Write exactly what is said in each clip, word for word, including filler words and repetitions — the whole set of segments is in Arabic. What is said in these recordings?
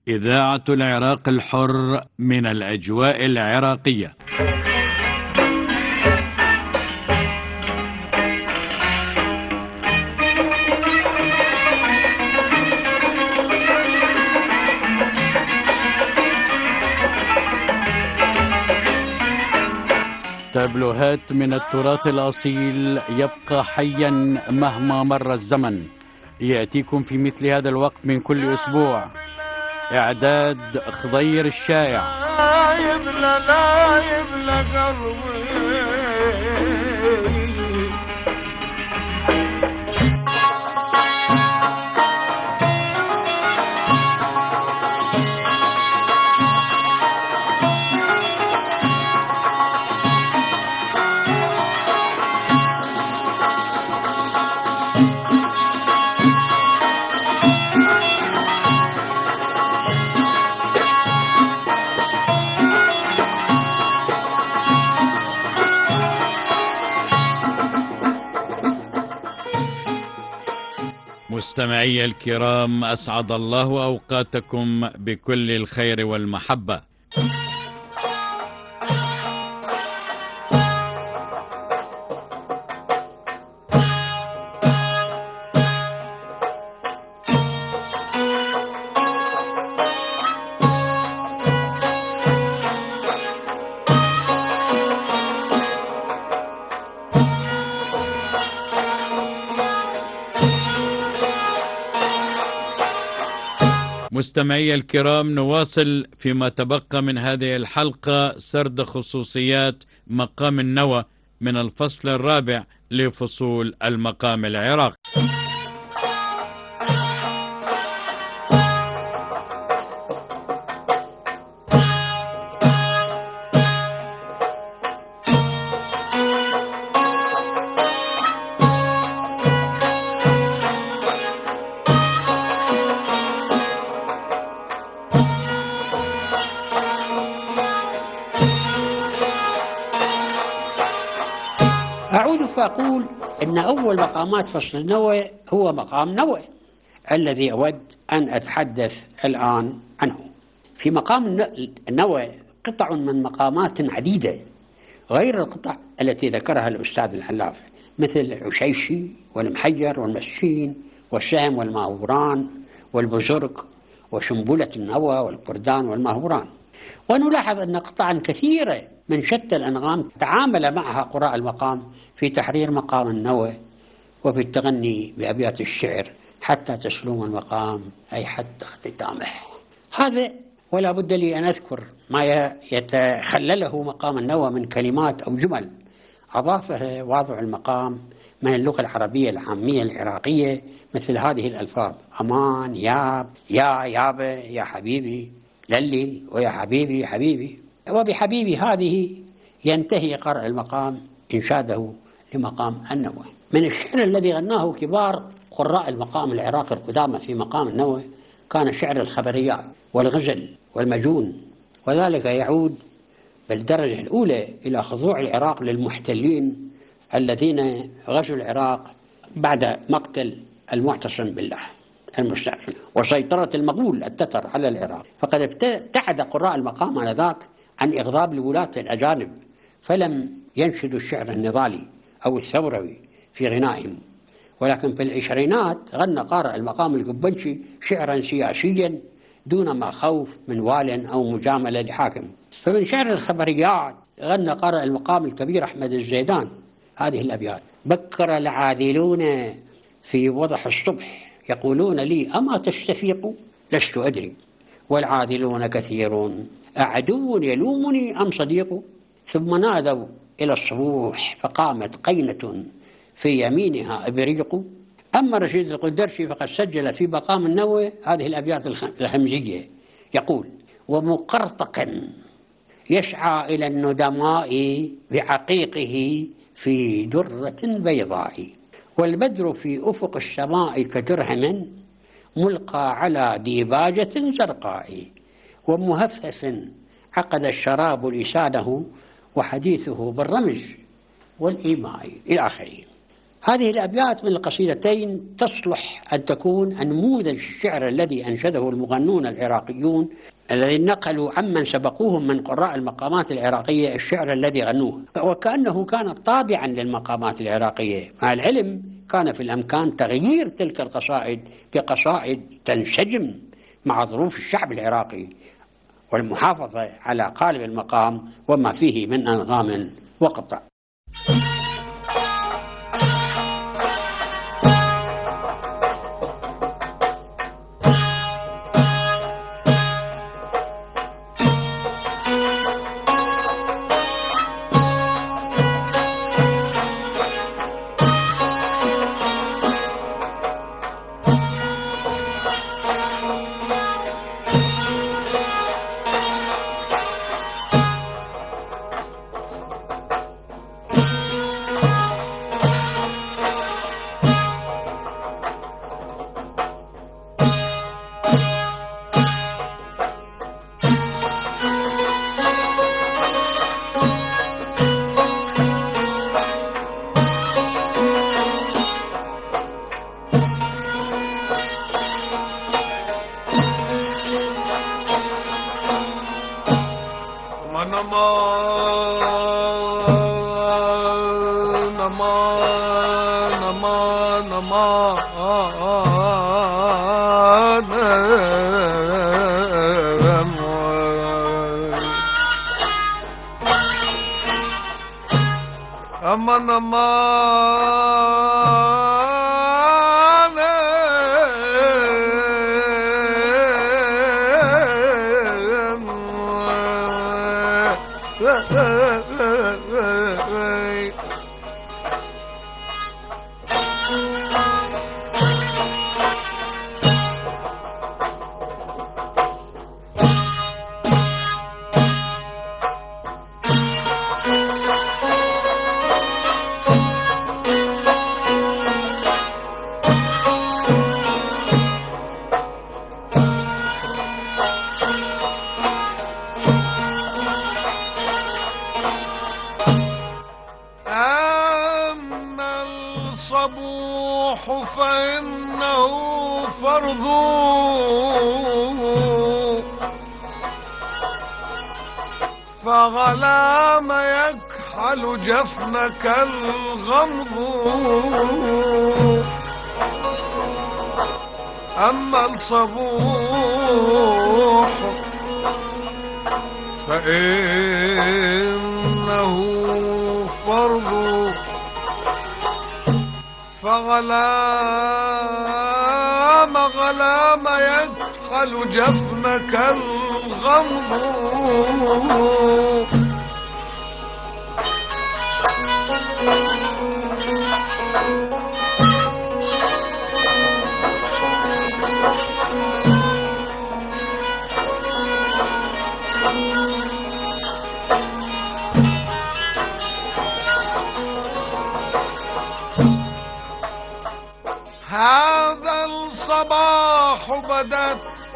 إذاعة العراق الحر من الأجواء العراقية. تابلوهات من التراث الأصيل يبقى حيا مهما مر الزمن، يأتيكم في مثل هذا الوقت من كل أسبوع. إعداد خضير الشايع. لا يبلى لا يبلى قلبي. مستمعي الكرام، أسعد الله أوقاتكم بكل الخير والمحبة. مستمعي الكرام، نواصل فيما تبقى من هذه الحلقة سرد خصوصيات مقام النوى من الفصل الرابع لفصول المقام العراقي. أعود فأقول أن أول مقامات فصل النوى هو مقام نوى الذي أود أن أتحدث الآن عنه. في مقام النوى قطع من مقامات عديدة غير القطع التي ذكرها الأستاذ العلاف، مثل العشيشي والمحير والمسين والسهم والماهوران والبزرق وشنبلة النوى والقردان والماهوران. ونلاحظ أن قطعا كثيرة من شتى الأنغام تعامل معها قراء المقام في تحرير مقام النوى وفي التغني بأبيات الشعر حتى تسلم المقام، أي حتى اختتامه. هذا ولا بد لي أن أذكر ما يتخلله مقام النوى من كلمات أو جمل أضافها واضع المقام من اللغة العربية العامية العراقية، مثل هذه الألفاظ: أمان، ياب، يا يابا، يا حبيبي، للي، ويا حبيبي حبيبي. وبحبيبي هذه ينتهي قرأ المقام إنشاده لمقام النوى. من الشعر الذي غناه كبار قراء المقام العراقي القدامى في مقام النوى كان شعر الخبريات والغزل والمجون، وذلك يعود بالدرجة الأولى إلى خضوع العراق للمحتلين الذين غزوا العراق بعد مقتل المعتصم بالله المستعفي وسيطرة المغول التتر على العراق. فقد ابتعد قراء المقام آنذاك عن إغضاب الولاة الأجانب، فلم ينشدوا الشعر النضالي أو الثوروي في غنائهم، ولكن في العشرينات غنى قارئ المقام القبنشي شعرا سياسيا دون ما خوف من وال أو مجاملة لحاكم. فمن شعر الخبريات غنى قارئ المقام الكبير أحمد الزيدان هذه الأبيات: بكر العاذلون في وضح الصبح يقولون لي أما تستفيق، لست أدري، والعاذلون كثيرون، أعدو يلومني أم صديق. ثم نادوا إلى الصبوح فقامت قينة في يمينها إبريق. أما رشيد القدرشي فقد سجل في مقام النوى هذه الأبيات الهمزية، يقول: ومقرطقا يسعى إلى الندماء بعقيقه في درة بيضاء، والبدر في أفق السماء كدرهم ملقى على ديباجة زرقاء، ومهفف عقد الشراب لسانه وحديثه بالرمز والإيماء، إلى آخره. هذه الأبيات من القصيدتين تصلح أن تكون نموذج الشعر الذي أنشده المغنون العراقيون الذين نقلوا عمن سبقوهم من قراء المقامات العراقية الشعر الذي غنوه، وكأنه كان طابعا للمقامات العراقية. مع العلم كان في الأمكان تغيير تلك القصائد بقصائد تنسجم مع ظروف الشعب العراقي والمحافظة على قالب المقام وما فيه من أنغام وقطع. Aman aman الصبوح فإنه فرض فغلام يكحل جفنك الغمض أما الصبوح فإنه فرض فغلام غلام يكحل جفنك الغمض هذا الصباح بدت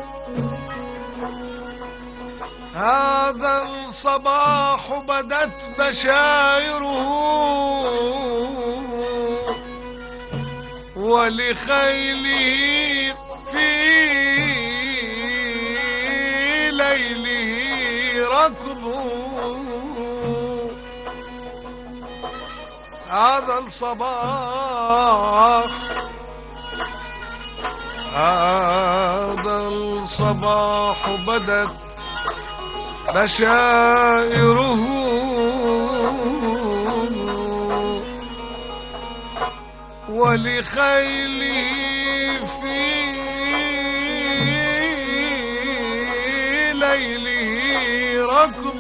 هذا الصباح بدت بشائره ولخيله في ليله ركض هذا الصباح هذا الصباح بدت بشائره ولخيله في ليله ركض.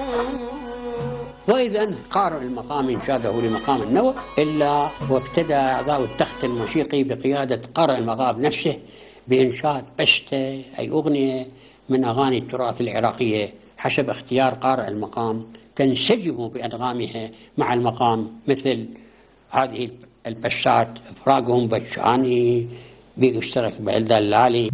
وإذا قارئ المقام إنشاده لمقام النوى إلا وابتدى أعضاء التخت الموسيقي بقيادة قارئ المقام نفسه بإنشاد بشتة أي أغنية من أغاني التراث العراقية حسب اختيار قارئ المقام تنسجم بأنغامها مع المقام، مثل هذه البشات فراقهم بشاني بيشترك بالدلالي.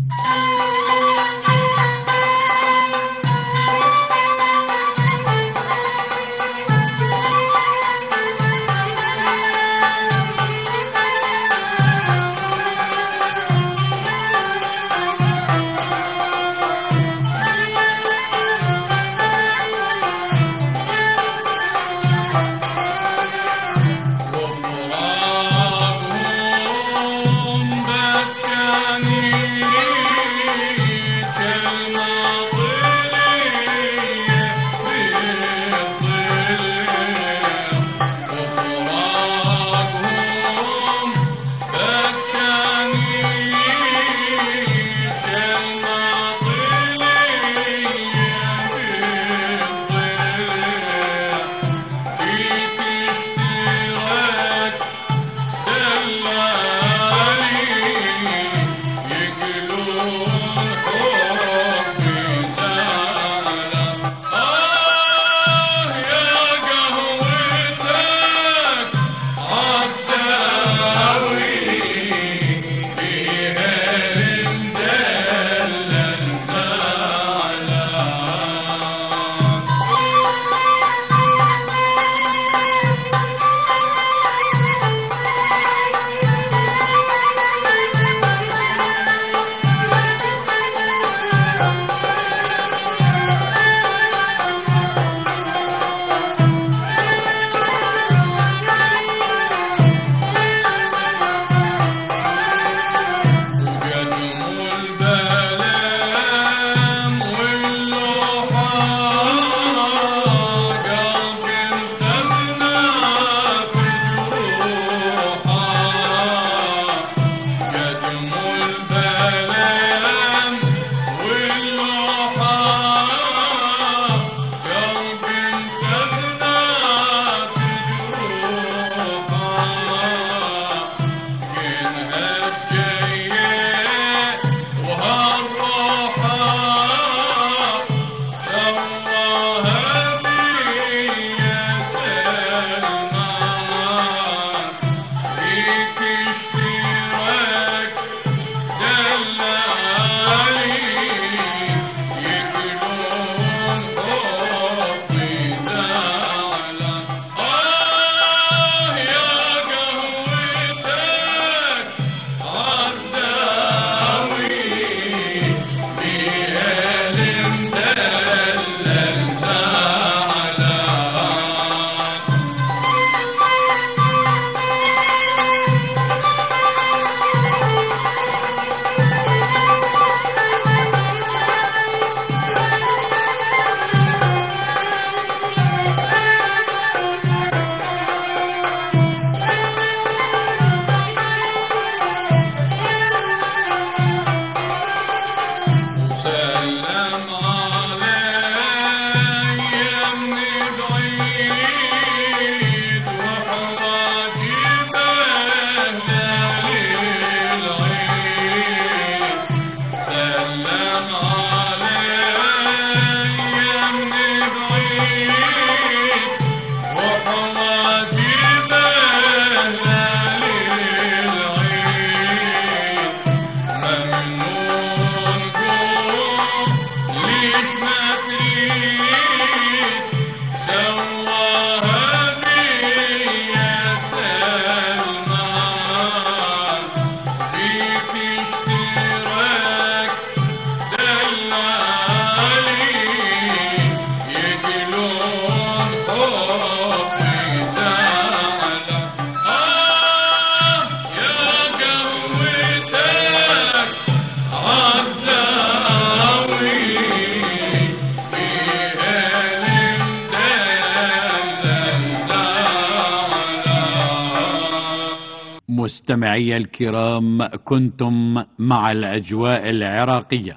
مستمعي الكرام، كنتم مع الأجواء العراقية.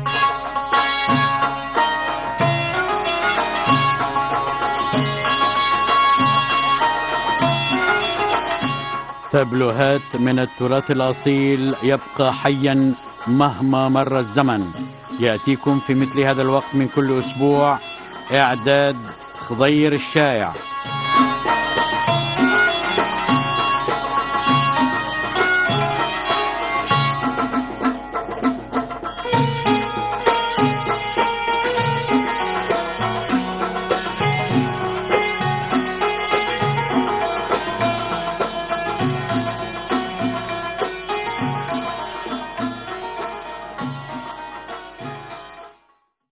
تابلوهات من التراث الأصيل يبقى حيا مهما مر الزمن، يأتيكم في مثل هذا الوقت من كل أسبوع. إعداد خضير الشايع.